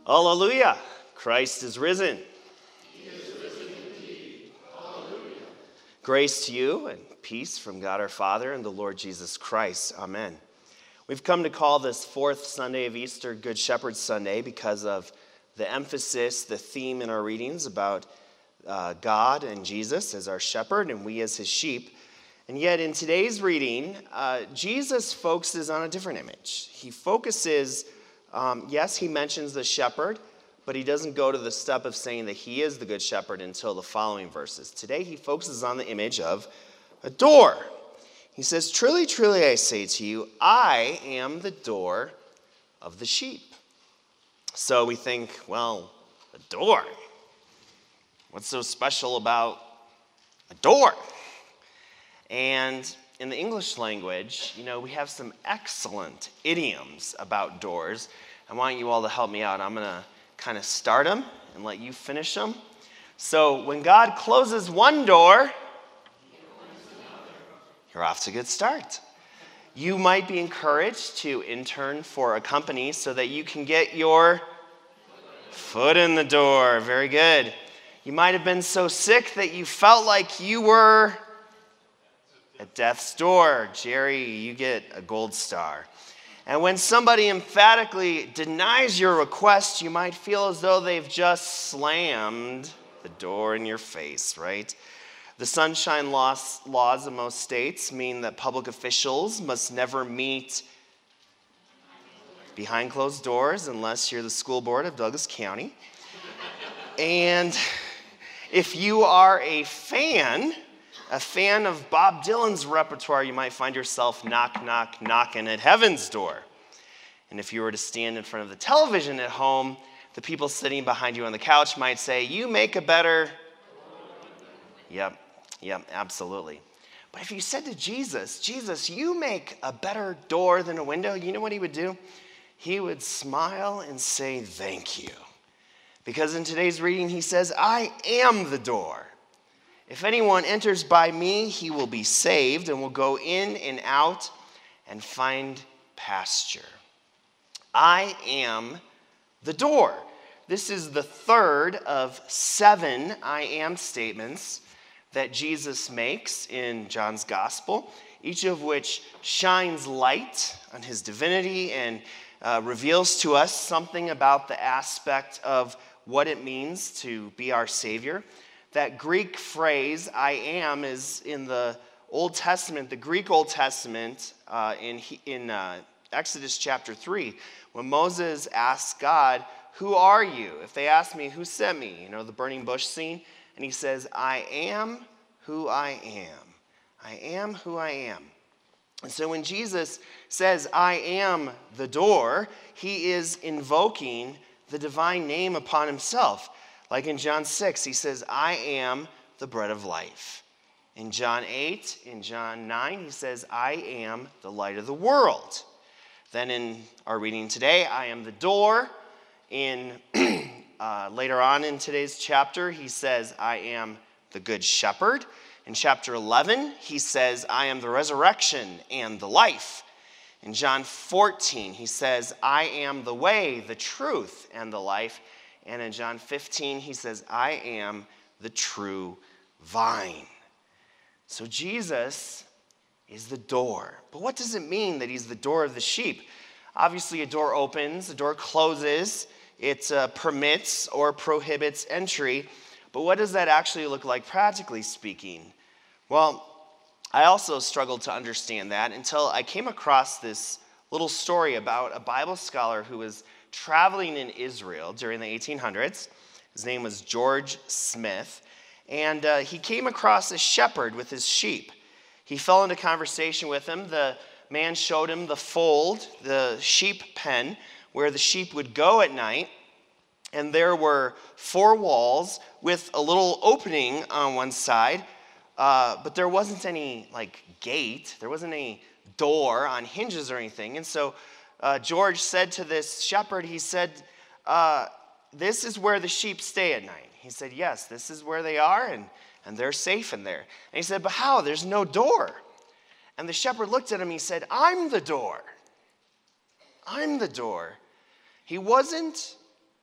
Hallelujah! Christ is risen. He is risen indeed. Hallelujah. Grace to you and peace from God our Father and the Lord Jesus Christ. Amen. We've come to call this fourth Sunday of Easter Good Shepherd Sunday because of the emphasis, the theme in our readings about God and Jesus as our shepherd and we as his sheep. And yet in today's reading, Jesus focuses on a different image. He focuses, yes, he mentions the shepherd, but he doesn't go to the step of saying that he is the good shepherd until the following verses. Today he focuses on the image of a door. He says, "Truly, truly, I say to you, I am the door of the sheep." So we think, well, a door. What's so special about a door? And in the English language, we have some excellent idioms about doors. I want you all to help me out. I'm going to kind of start them and let you finish them. So when God closes one door, you're off to a good start. You might be encouraged to intern for a company so that you can get your foot in the door. Very good. You might have been so sick that you felt like you were at death's door. Jerry, you get a gold star. And when somebody emphatically denies your request, you might feel as though they've just slammed the door in your face, right? The sunshine laws of most states mean that public officials must never meet behind closed doors unless you're the school board of Douglas County. And if you are a fan of Bob Dylan's repertoire, you might find yourself knocking at heaven's door. And if you were to stand in front of the television at home, the people sitting behind you on the couch might say, "You make a better..." Yep, absolutely. But if you said to Jesus, "Jesus, you make a better door than a window," you know what he would do? He would smile and say, "Thank you." Because in today's reading, he says, "I am the door. If anyone enters by me, he will be saved and will go in and out and find pasture." I am the door. This is the third of 7 I am statements that Jesus makes in John's gospel, each of which shines light on his divinity and reveals to us something about the aspect of what it means to be our Savior. That Greek phrase, "I am," is in the Old Testament, the Greek Old Testament, in Exodus chapter 3, when Moses asks God, "Who are you?" If they ask me, "Who sent me?" The burning bush scene. And he says, "I am who I am. I am who I am." And so when Jesus says, "I am the door," he is invoking the divine name upon himself. Like in John 6, he says, "I am the bread of life." In John 8, in John 9, he says, "I am the light of the world." Then in our reading today, "I am the door." Later on in today's chapter, he says, "I am the good shepherd." In chapter 11, he says, "I am the resurrection and the life." In John 14, he says, "I am the way, the truth, and the life." And in John 15, he says, "I am the true vine." So Jesus is the door. But what does it mean that he's the door of the sheep? Obviously, a door opens, a door closes. It permits or prohibits entry. But what does that actually look like practically speaking? Well, I also struggled to understand that until I came across this little story about a Bible scholar who was traveling in Israel during the 1800s. His name was George Smith, and he came across a shepherd with his sheep. He fell into conversation with him. The man showed him the fold, the sheep pen, where the sheep would go at night, and there were 4 walls with a little opening on one side, but there wasn't any gate, there wasn't any door on hinges or anything. And so George said to this shepherd, he said, "This is where the sheep stay at night." He said, "Yes, this is where they are, and they're safe in there." And he said, "But how? There's no door." And the shepherd looked at him, he said, "I'm the door. I'm the door." He wasn't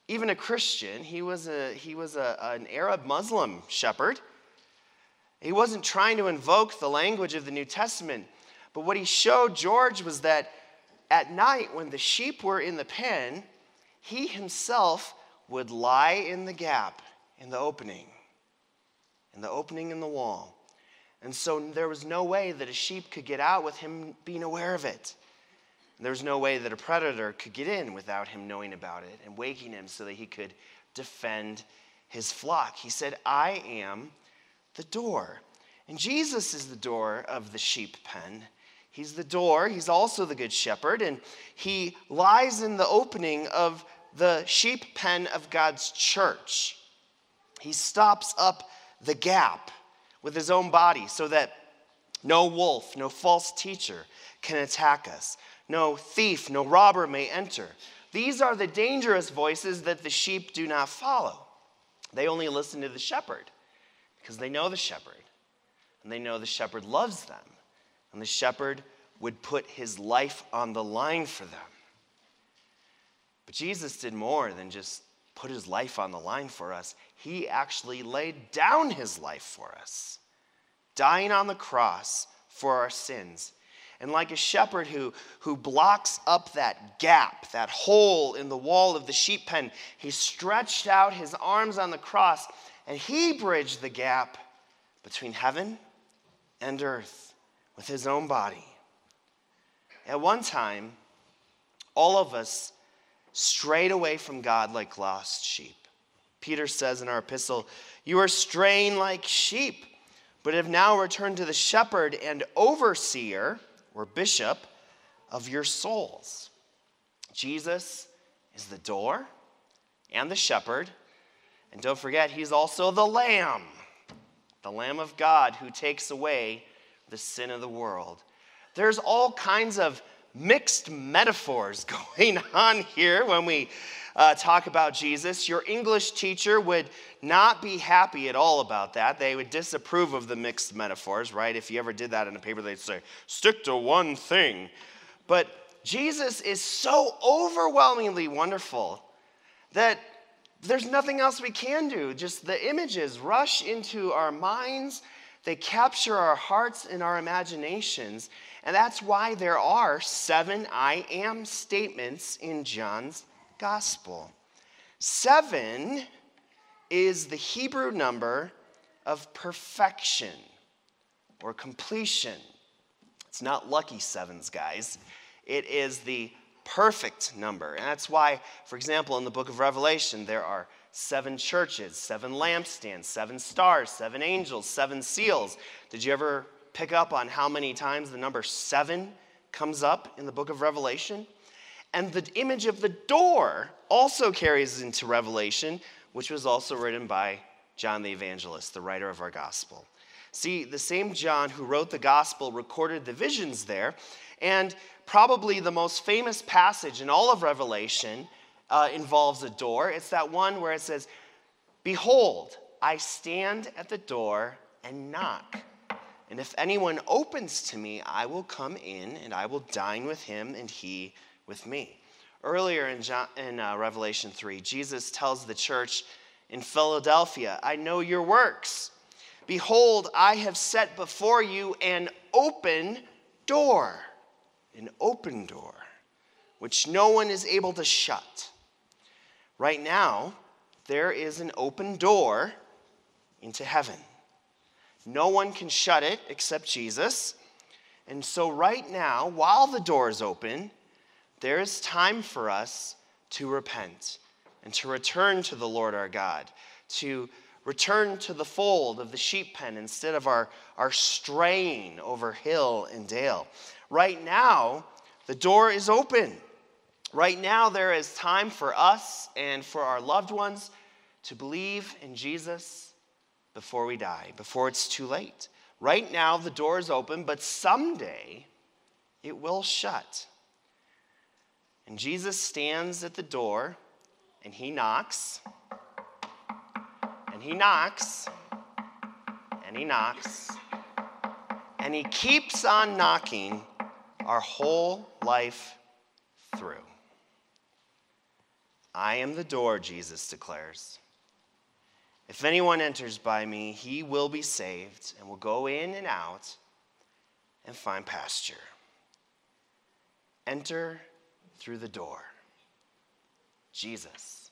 even a Christian. He was an Arab Muslim shepherd. He wasn't trying to invoke the language of the New Testament. But what he showed George was that at night when the sheep were in the pen, he himself would lie in the gap, in the opening in the wall. And so there was no way that a sheep could get out with him being aware of it. And there was no way that a predator could get in without him knowing about it and waking him so that he could defend his flock. He said, I am the door. And Jesus is the door of the sheep pen. He's the door. He's also the good shepherd. And he lies in the opening of the sheep pen of God's church. He stops up the gap with his own body so that no wolf, no false teacher can attack us. No thief, no robber may enter. These are the dangerous voices that the sheep do not follow. They only listen to the shepherd because they know the shepherd. And they know the shepherd loves them. And the shepherd would put his life on the line for them. But Jesus did more than just put his life on the line for us. He actually laid down his life for us, dying on the cross for our sins. And like a shepherd who blocks up that gap, that hole in the wall of the sheep pen, he stretched out his arms on the cross and he bridged the gap between heaven and earth with his own body. At one time, all of us strayed away from God like lost sheep. Peter says in our epistle, you are straying like sheep, but have now returned to the shepherd and overseer, or bishop, of your souls. Jesus is the door and the shepherd. And don't forget, he's also the Lamb of God who takes away the sin of the world. There's all kinds of mixed metaphors going on here when we talk about Jesus. Your English teacher would not be happy at all about that. They would disapprove of the mixed metaphors, right? If you ever did that in a paper, they'd say, stick to one thing. But Jesus is so overwhelmingly wonderful that there's nothing else we can do. Just the images rush into our minds. They capture our hearts and our imaginations. And that's why there are 7 I am statements in John's gospel. 7 is the Hebrew number of perfection or completion. It's not lucky sevens, guys. It is the perfect number. And that's why, for example, in the book of Revelation, there are 7 churches, 7 lampstands, 7 stars, 7 angels, 7 seals. Did you ever pick up on how many times the number 7 comes up in the book of Revelation? And the image of the door also carries into Revelation, which was also written by John the Evangelist, the writer of our gospel. See, the same John who wrote the gospel recorded the visions there, and probably the most famous passage in all of Revelation involves a door. It's that one where it says, behold, I stand at the door and knock. And if anyone opens to me, I will come in and I will dine with him and he with me. Earlier in Revelation 3, Jesus tells the church in Philadelphia, I know your works. Behold, I have set before you an open door, which no one is able to shut. Right now, there is an open door into heaven. No one can shut it except Jesus. And so right now, while the door is open, there is time for us to repent and to return to the Lord our God, to return to the fold of the sheep pen instead of our straying over hill and dale. Right now, the door is open. Right now, there is time for us and for our loved ones to believe in Jesus before we die, before it's too late. Right now, the door is open, but someday it will shut. And Jesus stands at the door, and he knocks, and he knocks, and he knocks, and he keeps on knocking our whole life through. I am the door, Jesus declares. If anyone enters by me, he will be saved and will go in and out and find pasture. Enter through the door. Jesus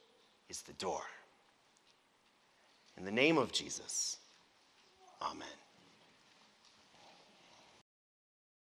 is the door. In the name of Jesus, amen.